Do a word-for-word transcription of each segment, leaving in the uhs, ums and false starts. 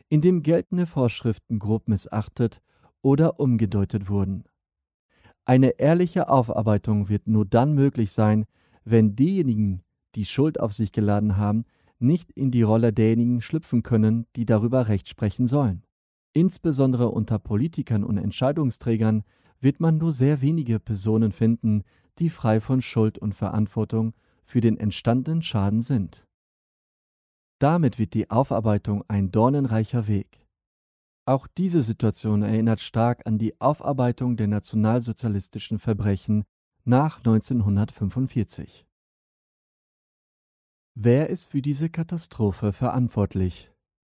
in dem geltende Vorschriften grob missachtet oder umgedeutet wurden. Eine ehrliche Aufarbeitung wird nur dann möglich sein, wenn diejenigen, die Schuld auf sich geladen haben, nicht in die Rolle derjenigen schlüpfen können, die darüber Recht sprechen sollen. Insbesondere unter Politikern und Entscheidungsträgern wird man nur sehr wenige Personen finden, die frei von Schuld und Verantwortung für den entstandenen Schaden sind. Damit wird die Aufarbeitung ein dornenreicher Weg. Auch diese Situation erinnert stark an die Aufarbeitung der nationalsozialistischen Verbrechen nach neunzehnhundertfünfundvierzig. Wer ist für diese Katastrophe verantwortlich?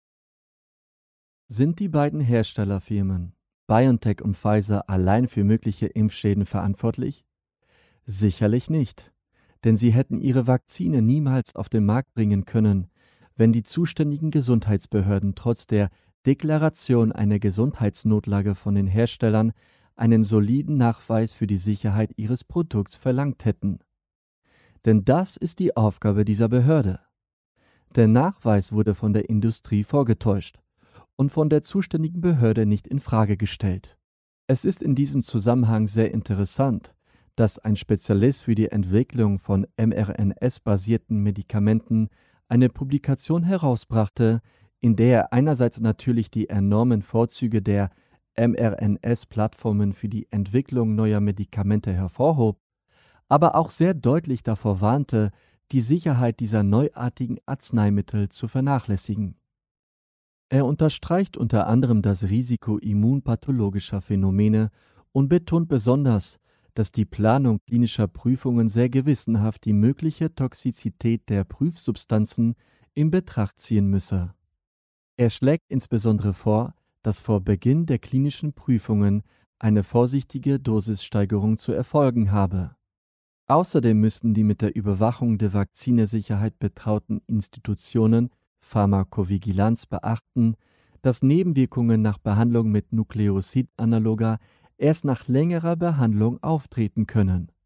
Sind die beiden Herstellerfirmen BioNTech und Pfizer allein für mögliche Impfschäden verantwortlich? Sicherlich nicht, denn sie hätten ihre Vakzine niemals auf den Markt bringen können, wenn die zuständigen Gesundheitsbehörden trotz der Deklaration einer Gesundheitsnotlage von den Herstellern einen soliden Nachweis für die Sicherheit ihres Produkts verlangt hätten. Denn das ist die Aufgabe dieser Behörde. Der Nachweis wurde von der Industrie vorgetäuscht und von der zuständigen Behörde nicht in Frage gestellt. Es ist in diesem Zusammenhang sehr interessant, dass ein Spezialist für die Entwicklung von mRNS-basierten Medikamenten eine Publikation herausbrachte, in der er einerseits natürlich die enormen Vorzüge der mRNS-Plattformen für die Entwicklung neuer Medikamente hervorhob, aber auch sehr deutlich davor warnte, die Sicherheit dieser neuartigen Arzneimittel zu vernachlässigen. Er unterstreicht unter anderem das Risiko immunpathologischer Phänomene und betont besonders, dass die Planung klinischer Prüfungen sehr gewissenhaft die mögliche Toxizität der Prüfsubstanzen in Betracht ziehen müsse. Er schlägt insbesondere vor, dass vor Beginn der klinischen Prüfungen eine vorsichtige Dosissteigerung zu erfolgen habe. Außerdem müssten die mit der Überwachung der Vakzinesicherheit betrauten Institutionen Pharmakovigilanz beachten, dass Nebenwirkungen nach Behandlung mit Nukleosid-Analoga erst nach längerer Behandlung auftreten können.